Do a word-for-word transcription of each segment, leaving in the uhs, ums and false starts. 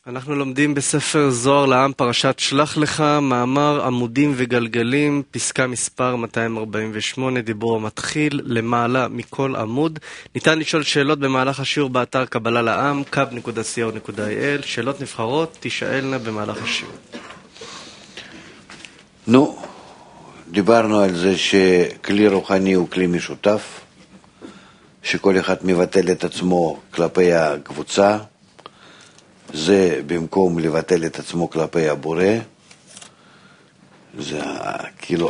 אנחנו לומדים בספר זוהר לעם פרשת שלח לך, מאמר עמודים וגלגלים, פסקה מספר מאתיים ארבעים ושמונה, דיבור המתחיל למעלה מכל עמוד. ניתן לשאול שאלות במהלך השיעור באתר קבלה לעם, קאב נקודה סי או נקודה איי אל. שאלות נבחרות תשאלנה במהלך השיעור. נו, דיברנו על זה שכלי רוחני הוא כלי משותף, שכל אחד מבטל את עצמו כלפי הקבוצה, זה במקום לבטל את עצמו כלפי הבורא, זה כאילו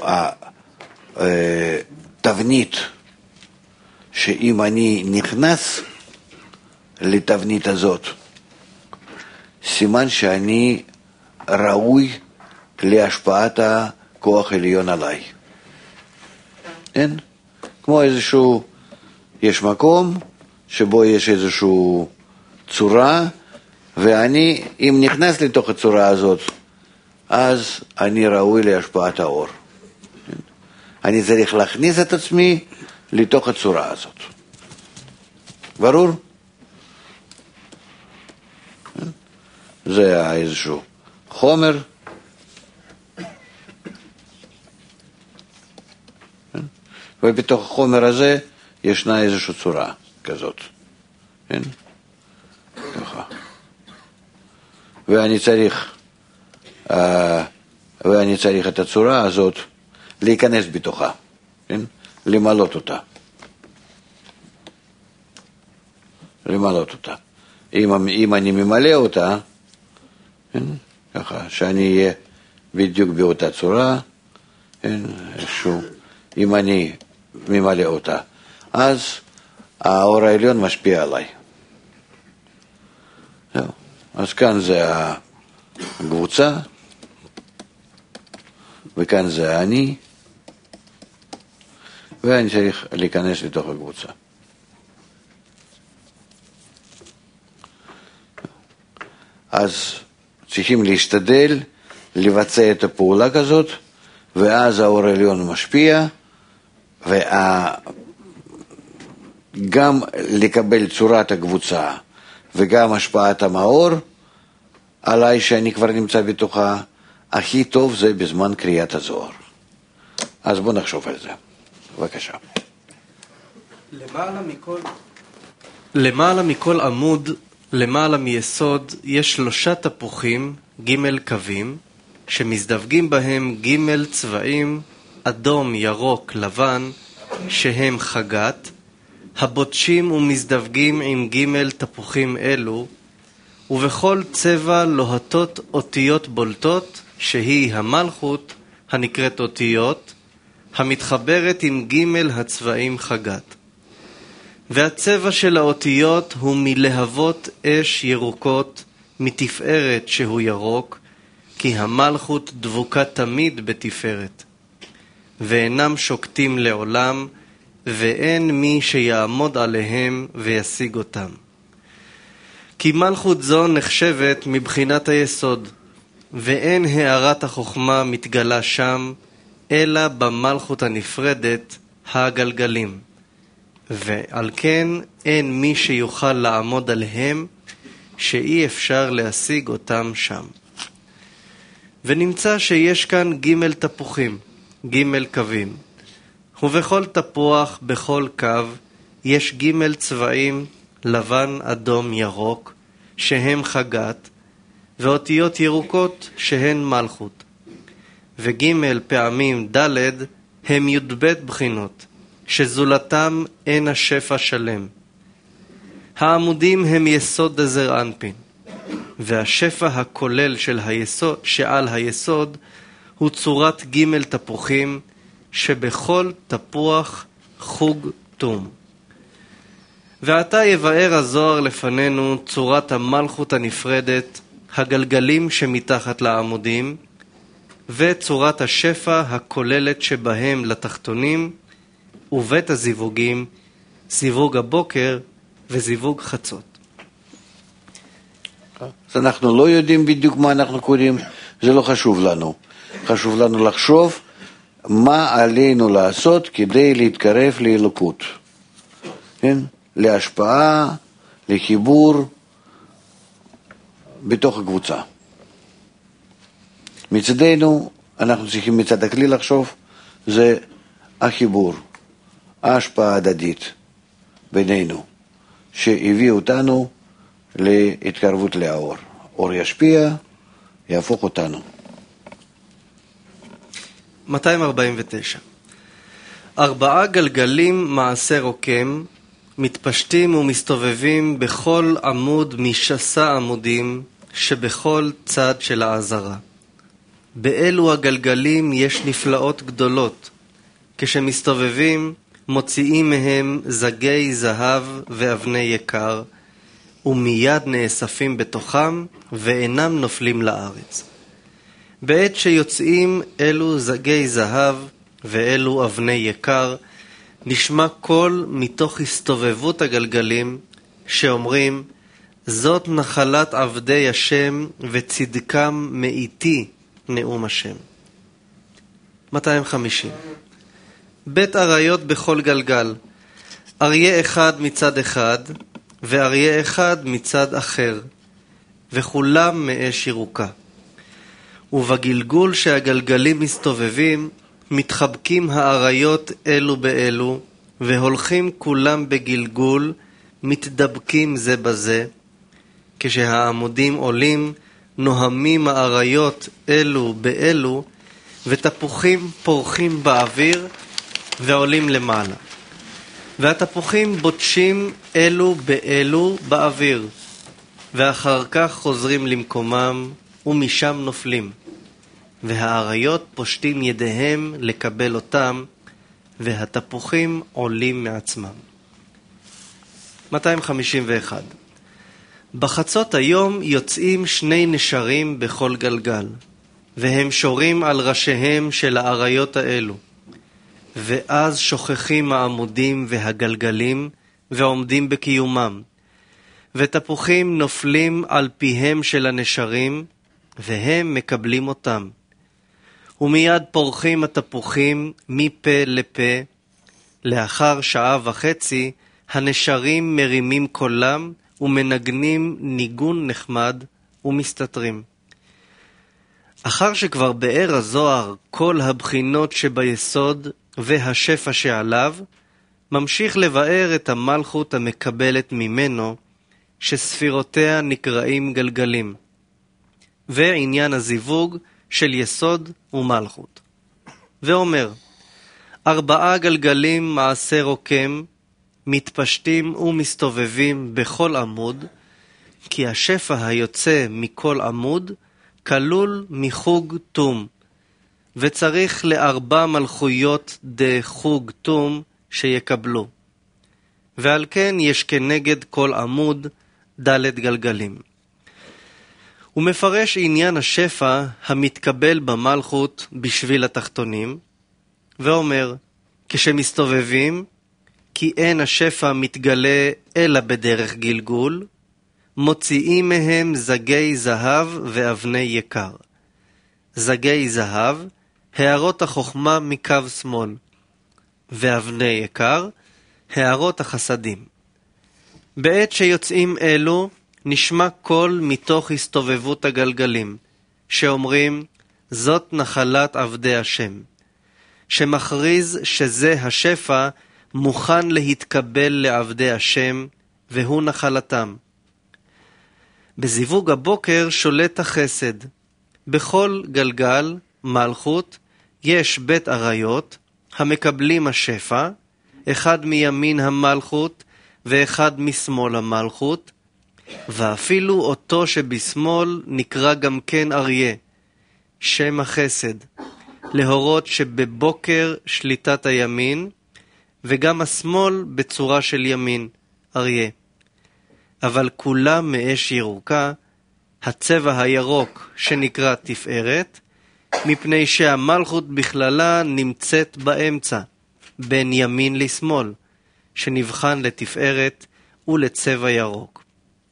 התבנית, שאם אני נכנס לתבנית הזאת, סימן שאני ראוי להשפעת הכוח עליון עליי. אין? כמו איזשהו, יש מקום שבו יש איזשהו צורה, ואני, אם נכנס לתוך הצורה הזאת, אז אני ראוי להשפעת האור. אני צריך להכניס את עצמי לתוך הצורה הזאת. ברור? זה איזשהו חומר. ובתוך החומר הזה ישנה איזושהי צורה כזאת. כן? ככה. ואני צריך, uh, ואני צריך את הצורה הזאת להיכנס בתוכה, כן? למלות אותה. למלות אותה. אם, אם אני ממלא אותה, כן? ככה, שאני אהיה בדיוק באותה צורה, כן? איזשהו, אם אני ממלא אותה, אז האור העליון משפיע עליי. זהו. אז כאן זה הקבוצה, וכאן זה אני, ואני צריך להיכנס לתוך הקבוצה. אז צריכים להשתדל לבצע את הפעולה כזאת, ואז האור העליון משפיע, וגם לקבל צורת הקבוצה, וגם השפעת המאור עליי שאני כבר נמצא בתוכה, הכי טוב זה בזמן קריאת הזוהר. אז בוא נחשוב על זה. בבקשה. למעלה מכל, למעלה מכל עמוד, למעלה מיסוד, יש שלושה תפוחים, ג' קווים, שמזדווגים בהם ג' צבעים, אדום, ירוק, לבן, שהם חגת, הבוטשים ומזדווגים עם ג' תפוחים אלו, ובכל צבע לוהטות אותיות בולטות, שהיא המלכות, הנקראת אותיות, המתחברת עם ג' הצבעים חגת. והצבע של האותיות הוא מלהבות אש ירוקות, מתפארת שהוא ירוק, כי המלכות דבוקה תמיד בתפארת. ואינם שוקטים לעולם, ואין מי שיעמוד עליהם וישיג אותם. כי מלכות זו נחשבת מבחינת היסוד, ואין הערת החוכמה מתגלה שם, אלא במלכות הנפרדת, הגלגלים. ועל כן אין מי שיוכל לעמוד עליהם, שאי אפשר להשיג אותם שם. ונמצא שיש כאן ג' תפוחים, ג' קווים. ובכל תפוח, בכל קו, יש ג' צבעים, לבן, אדום, ירוק, שהם חגת, ואותיות ירוקות שהן מלכות. וג' פעמים ד' הם י"ב בחינות, שזולתם אין השפע שלם. העמודים הם יסוד דזר אנפין, והשפע הכולל של היסוד, שעל היסוד הוא צורת ג' תפוחים, שבכל תפוח חוג תום. ועתה יבאר הזוהר לפנינו צורת המלכות הנפרדת, הגלגלים שמתחת לעמודים, וצורת השפע הכוללת שבהם לתחתונים, ובית הזיווגים, זיווג הבוקר וזיווג חצות. אז אנחנו לא יודעים בדיוק מה אנחנו קוראים, זה לא חשוב לנו. חשוב לנו לחשוב מה עלינו לעשות כדי להתקרב לאלוקות. כן? להשפעה, לחיבור, בתוך הקבוצה. מצדנו, אנחנו צריכים מצד הכלי לחשוב, זה החיבור, ההשפעה הדדית בינינו, שהביא אותנו להתקרבות לאור. אור ישפיע, יהפוך אותנו. מאתיים ארבעים ותשע. ארבעה גלגלים מעשה רוקם, מתפשטים ומסתובבים בכל עמוד משסה עמודים שבכל צד של העזרה. באלו הגלגלים יש נפלאות גדולות, כשמסתובבים מוציאים מהם זגי זהב ואבני יקר, ומיד נאספים בתוכם ואינם נופלים לארץ. בעת שיוצאים אלו זגי זהב ואלו אבני יקר, נשמע קול מתוך הסתובבות הגלגלים שאומרים, זאת נחלת עבדי השם וצדקם מאיתי נאום השם. מאתיים וחמישים. בית אריות בכל גלגל, אריה אחד מצד אחד ואריה אחד מצד אחר, וכולם מאש ירוקה. ובגלגול שהגלגלים מסתובבים, מתחבקים האריות אלו באלו, והולכים כולם בגלגול, מתדבקים זה בזה. כשהעמודים עולים, נוהמים האריות אלו באלו, ותפוחים פורחים באוויר ועולים למעלה. והתפוחים בוטשים אלו באלו באוויר, ואחר כך חוזרים למקומם, ומשם נופלים. והאריות פושטים ידיהם לקבל אותם, והתפוחים עולים מעצמם. מאתיים חמישים ואחת. בחצות היום יוצאים שני נשרים בכל גלגל, והם שורים על ראשיהם של האריות האלו. ואז שוכחים העמודים והגלגלים ועומדים בקיומם. ותפוחים נופלים על פיהם של הנשרים, והם מקבלים אותם. ומיד פורחים התפוחים מפה לפה. לאחר שעה וחצי, הנשרים מרימים קולם ומנגנים ניגון נחמד ומסתתרים. אחר שכבר באר הזוהר כל הבחינות שביסוד והשפע שעליו, ממשיך לבאר את המלכות המקבלת ממנו, שספירותיה נקראים גלגלים, ועניין הזיווג של יסוד ומלכות. ואומר, ארבעה גלגלים מעשה רוקם, מתפשטים ומסתובבים בכל עמוד, כי השפע היוצא מכל עמוד כלול מחוג תום, וצריך לארבע מלכויות דחוג תום שיקבלו. ועל כן יש כנגד כל עמוד דלת גלגלים. הוא מפרש עניין השפע המתקבל במלכות בשביל התחתונים, ואומר, כשמסתובבים, כי אין השפע מתגלה אלא בדרך גלגול, מוציאים מהם זגי זהב ואבני יקר. זגי זהב, הערות החוכמה מקו שמאל, ואבני יקר, הערות החסדים. בעת שיוצאים אלו, נשמע קול מתוך הסתובבות הגלגלים, שאומרים, זאת נחלת עבדי השם, שמכריז שזה השפע מוכן להתקבל לעבדי השם, והוא נחלתם. בזיווג הבוקר שולט החסד. בכל גלגל, מלכות, יש בית אריות, המקבלים השפע, אחד מימין המלכות, ואחד משמאל המלכות, ואפילו אותו שבשמאל נקרא גם כן אריה, שם החסד, להורות שבבוקר שליטת הימין, וגם השמאל בצורה של ימין, אריה. אבל כולם מאש ירוקה, הצבע הירוק שנקרא תפארת, מפני שהמלכות בכללה נמצאת באמצע, בין ימין לשמאל, שנבחן לתפארת ולצבע ירוק.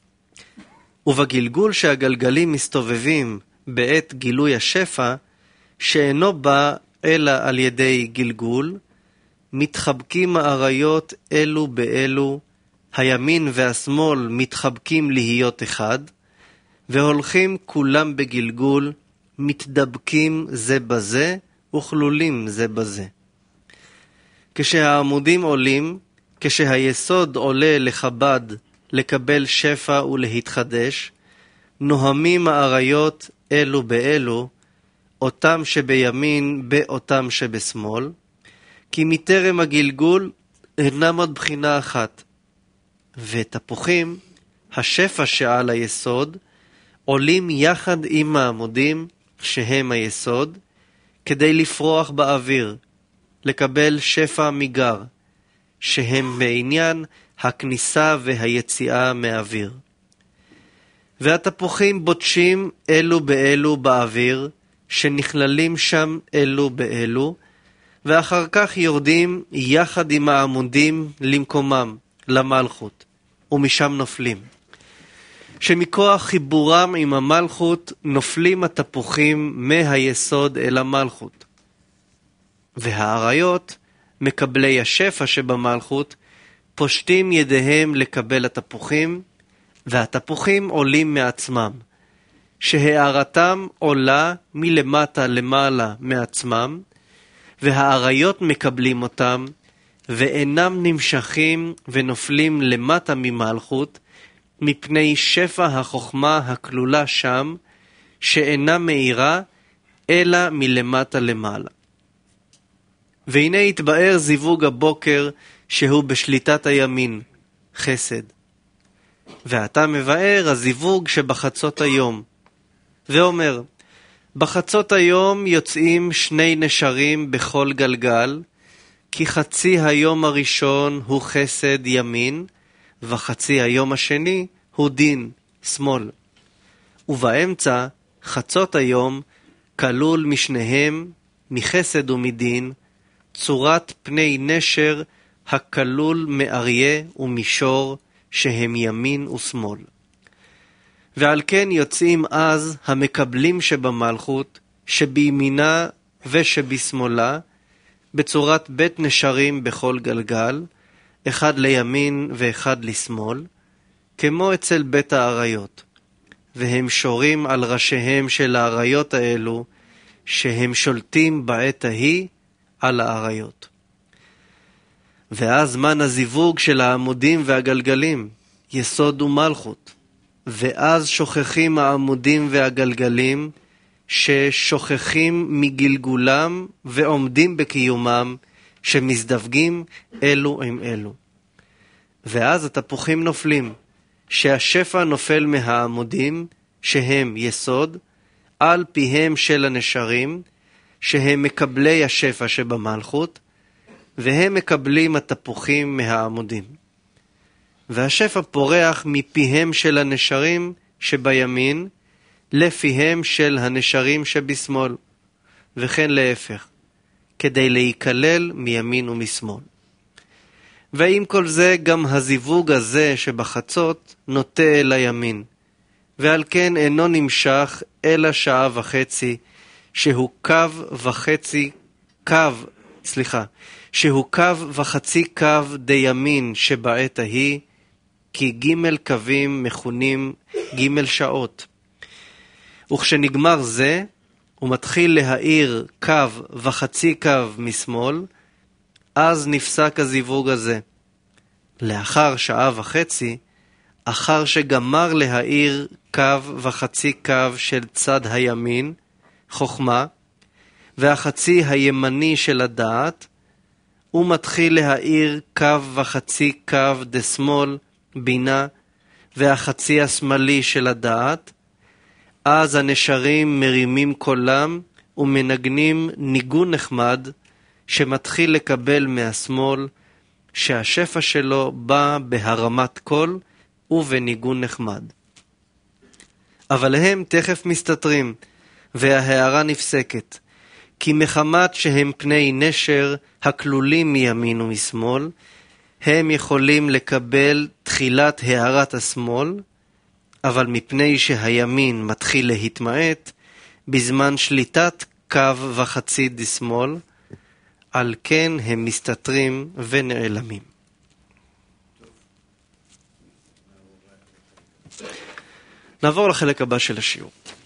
ובגלגול שהגלגלים מסתובבים בעת גילוי השפע, שאינו בא אלא על ידי גלגול, מתחבקים האריות אלו באלו, הימין והשמאל מתחבקים להיות אחד, והולכים כולם בגלגול, מתדבקים זה בזה וכלולים זה בזה. כשהעמודים עולים, כשהיסוד עולה לחב"ד לקבל שפע ולהתחדש, נוהמים האריות אלו באלו, אותם שבימין באותם שבשמאל, כי מטרם הגלגול אינם עוד בחינה אחת. ותפוחים, השפע שעל היסוד, עולים יחד עם העמודים שהם היסוד, כדי לפרוח באוויר, לקבל שפע מגר, שהם בעניין הכניסה והיציאה מאוויר. והתפוחים בוטשים אלו באלו באוויר, שנכללים שם אלו באלו, ואחר כך יורדים יחד עם העמודים למקומם, למלכות, ומשם נופלים. שמכוח חיבורם עם המלכות נופלים התפוחים מהיסוד אל המלכות. והאריות, מקבלי השפע שבמלכות, פושטים ידיהם לקבל התפוחים, והתפוחים עולים מעצמם, שהארתם עולה מלמטה למעלה מעצמם, והאריות מקבלים אותם, ואינם נמשכים ונופלים למטה ממלכות, מפני שפע החוכמה הכלולה שם, שאינה מאירה, אלא מלמטה למעלה. והנה התבאר זיווג הבוקר, שהוא בשליטת הימין, חסד. ואתה מבאר הזיווג שבחצות היום, ואומר, בחצות היום יוצאים שני נשרים בכל גלגל, כי חצי היום הראשון הוא חסד ימין, וחצי היום השני הוא דין, שמאל. ובאמצע, חצות היום, כלול משניהם, מחסד ומדין, צורת פני נשר, הכלול מאריה ומישור, שהם ימין ושמאל. ועל כן יוצאים אז המקבלים שבמלכות, שבימינה ושבשמאלה, בצורת בית נשרים בכל גלגל, אחד לימין ואחד לשמאל, כמו אצל בית האריות. והם שורים על ראשיהם של האריות האלו, שהם שולטים בעת ההיא על האריות. ואז זמן הזיווג של העמודים והגלגלים, יסוד ומלכות. ואז שוכחים העמודים והגלגלים, ששוכחים מגלגולם ועומדים בקיומם, שמזדווגים אלו עם אלו. ואז התפוחים נופלים, שהשפע נופל מהעמודים, שהם יסוד, על פיהם של הנשרים, שהם מקבלי השפע שבמלכות, והם מקבלים התפוחים מהעמודים. והשפע פורח מפיהם של הנשרים שבימין, לפיהם של הנשרים שבשמאל, וכן להפך, כדי להיכלל מימין ומשמאל. ועם כל זה גם הזיווג הזה שבחצות נוטה אל הימין, ועל כן אינו נמשך אלא שעה וחצי, שהוא קו וחצי, קו, סליחה, שהוא קו וחצי קו די ימין שבעת ההיא, כי ג' קווים מכונים ג' שעות. וכשנגמר זה, הוא מתחיל להאיר קו וחצי קו משמאל, אז נפסק הזיווג הזה. לאחר שעה וחצי, אחר שגמר להאיר קו וחצי קו של צד הימין, חוכמה, והחצי הימני של הדעת, הוא מתחיל להאיר קו וחצי קו דשמאל, בינה, והחצי השמאלי של הדעת. אז הנשרים מרימים קולם ומנגנים ניגון נחמד, שמתחיל לקבל מהשמאל, שהשפע שלו בא בהרמת קול ובניגון נחמד. אבל הם תכף מסתתרים, וההערה נפסקת, כי מחמת שהם פני נשר הכלולים מימין ומשמאל, הם יכולים לקבל תחילת הערת השמאל, אבל מפני שהימין מתחיל להתמעט, בזמן שליטת קו וחצי דשמאל, על כן הם מסתתרים ונעלמים. נעבור לחלק הבא של השיעור.